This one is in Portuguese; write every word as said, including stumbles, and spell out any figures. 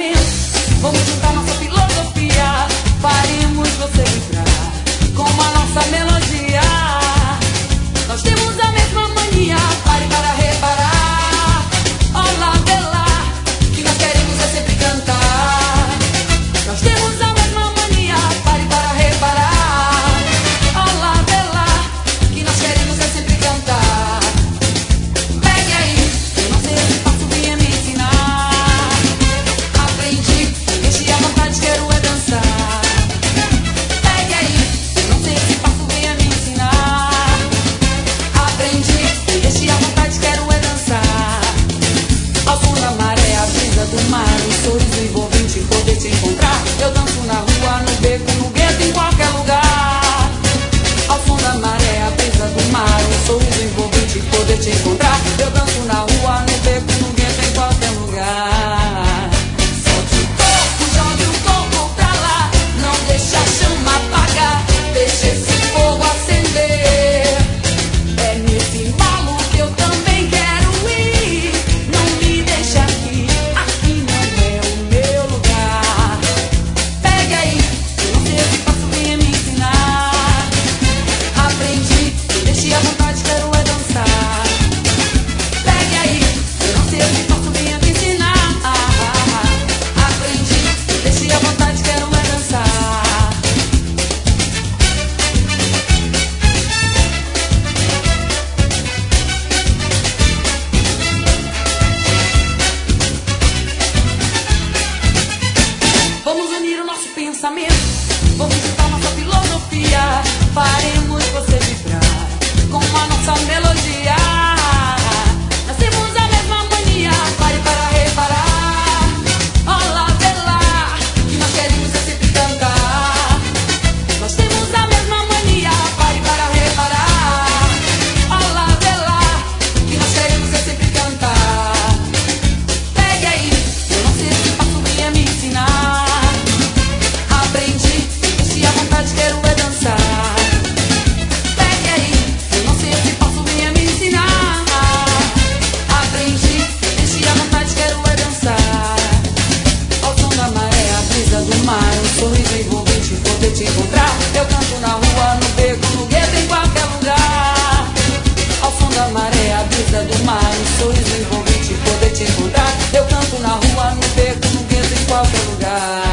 pensamento. Vamos juntar nossa filosofia, faremos você vibrar com a nossa melodia. Nós temos a mesma mania, pare para reparar. Olá, Bela, que nós queremos é sempre cantar. Nós temos a mesma mania, pare para reparar. Olá, Bela, que nós queremos é sempre cantar. Pegue aí, eu não sei esse passo, venha me ensinar. Aprendi, deixe à vontade, quero é dançar. Pegue aí, eu não sei esse passo, venha me ensinar. Aprendi, deixe à vontade, quero é dançar. Ao som da maré, a brisa do mar, um sorriso envolvente, poder te encontrar. Eu danço na rua, no beco, no gueto, em qualquer lugar. Ao som da maré, a brisa do mar, um sorriso envolvente, poder te encontrar. Eu danço na rua, no beco, no gueto, em qualquer lugar. Solte o corpo, jogue o corpo pra lá. Não deixa a chama apagar, deixa esse fogo acender. É nesse embalo que eu também quero ir. Não me deixa aqui, aqui não é o meu lugar. Pegue aí, eu não sei esse passo, venha me ensinar. Aprendi, deixe à vontade, quero é dançar. Pegue aí, eu não sei esse passo, venha me ensinar. Aprendi, deixe à vontade, quero é dançar. Vamos unir o nosso pensamento, vamos juntar nossa filosofia, faremos você vibrar com a nossa melodia. Nós temos a mesma mania, pare para reparar. Olá, Bela, que nós queremos é sempre cantar. Nós temos a mesma mania, pare para reparar. Olá, Bela, que nós queremos é sempre cantar. Pegue aí, eu não sei esse passo, venha me ensinar. Aprendi, deixe à vontade, quero é dançar. Pegue aí, eu não sei esse passo, venha me ensinar. Aprendi, deixe à vontade, quero é dançar. Ao som da maré, a brisa do mar, um sorriso envolvente, poder te encontrar. Eu canto na rua, no beco, no gueto, em qualquer lugar. Ao som da maré, a brisa do mar, um sorriso envolvente, poder te encontrar. Eu canto na rua, no beco, no gueto, em qualquer lugar.